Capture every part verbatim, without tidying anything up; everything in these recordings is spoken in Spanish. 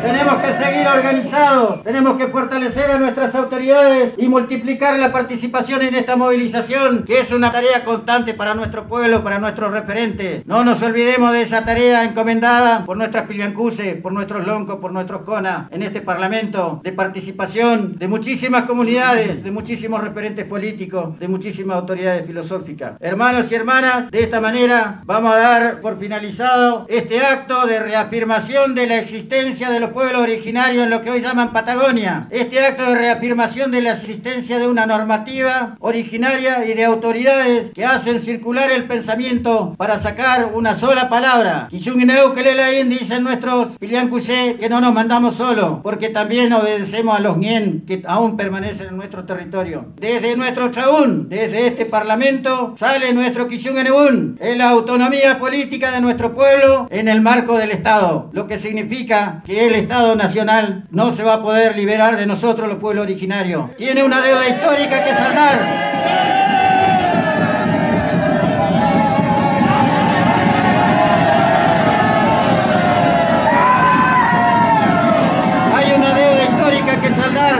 Tenemos que seguir organizados, tenemos que fortalecer a nuestras autoridades y multiplicar la participación en esta movilización, que es una tarea constante para nuestro pueblo, para nuestros referentes. No nos olvidemos de esa tarea encomendada por nuestras pillancuses, por nuestros loncos, por nuestros conas en este Parlamento, de participación de muchísimas comunidades, de muchísimos referentes políticos, de muchísimas autoridades filosóficas. Hermanos y hermanas, de esta manera vamos a dar por finalizado este acto de reafirmación de la existencia de los pueblos originarios en lo que hoy llaman Patagonia. Este acto de reafirmación de la existencia de una normativa originaria y de autoridades que hacen circular el pensamiento para sacar una sola palabra. Dicen nuestros Piliancuyé que no nos mandamos solos, porque también obedecemos a los ñen que aún permanecen en nuestro territorio. Desde nuestro Chaún, desde este Parlamento, sale nuestro Quillungenebún, es la autonomía política de nuestro pueblo en el marco del Estado, lo que significa que el Estado nacional no se va a poder liberar de nosotros, los pueblos originarios. Tiene una deuda histórica que saldar. Que saldar.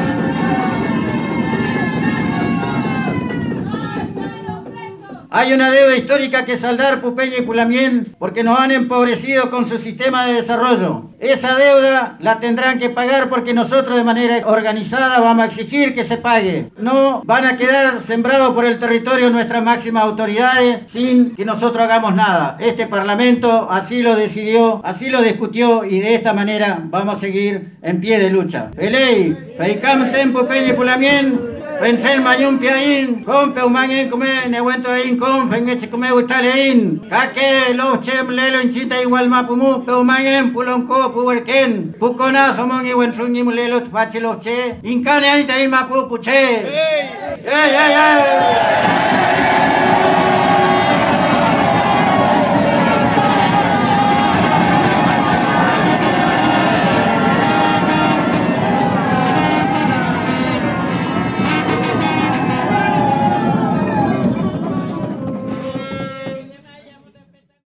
Hay una deuda histórica que saldar, Pupeña y Pulamien, porque nos han empobrecido con su sistema de desarrollo. Esa deuda la tendrán que pagar porque nosotros de manera organizada vamos a exigir que se pague. No van a quedar sembrados por el territorio nuestras máximas autoridades sin que nosotros hagamos nada. Este Parlamento así lo decidió, así lo discutió y de esta manera vamos a seguir en pie de lucha. Pelei, Peicam Tempo Pupeña y Pulamien. Pensel mayun piain, con peumangen come, nehuento ain con, pengeche come uchalein. Kake, lo chem lelo inchita igual mapumu, peumangen, pulonko, puerken. Pukona, somon y wentrun y mulelo, pachiloche. Incane ahí te mapu puche. ¡Ey, ey, ey!